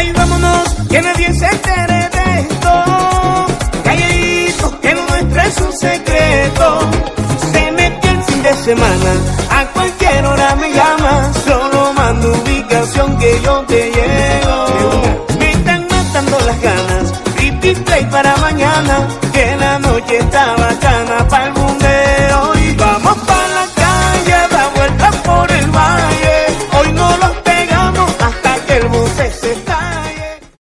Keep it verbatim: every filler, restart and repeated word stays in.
Ay, vámonos, que nadie se entere de esto. Calladito, que no muestre su secreto. Se metió el fin de semana, a cualquier hora me llama. Solo mando ubicación que yo te llego. Me están matando las ganas, repeat play para mañana. Que la noche está bacana, pa'l